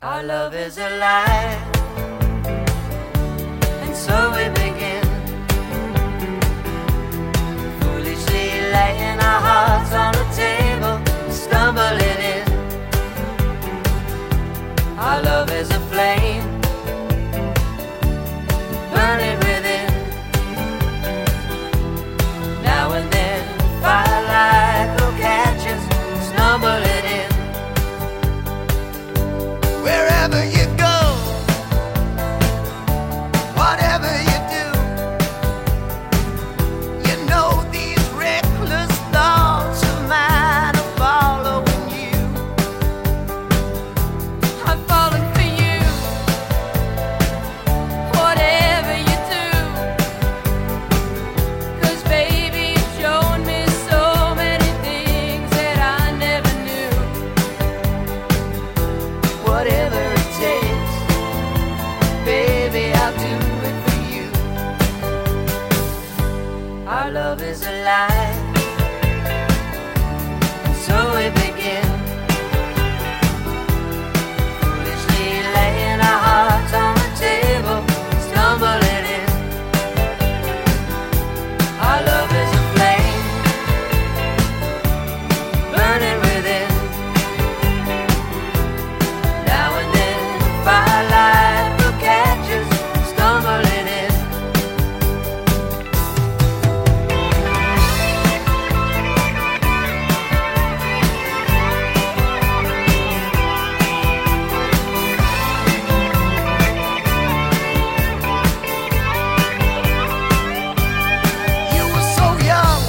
Our love is alive, and so we begin, foolishly laying our hearts on the table, stumbling in. Our love is a flame, burning within. Now and then, firelight will catch us, stumbling in. Wherever you go, whatever you do, you know these reckless thoughts of mine are following you. I'm falling for you, whatever you do, 'cause baby, you've shown me so many things that I never knew. Whatever it takes, baby, I'll do it for you. Our love is alive, and so we begin, foolishly laying our hearts on the table, stumbling in. Our love is a flame, burning within. Now and then, firelight will catch us, stumbling in. You were so young,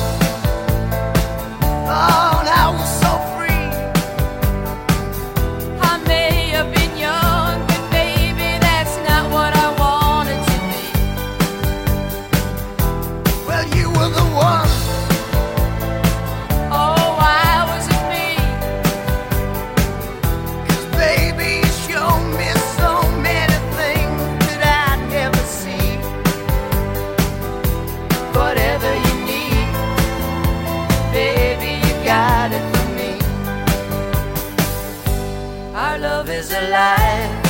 oh, and I was so free. I may have been young, but baby, that's not what I wanted to be. Well, you were the one. Oh, why was it me? 'Cause baby, you showed me so many things that I'd never see. Whatever you need, baby, you got it for me. Our love is alive,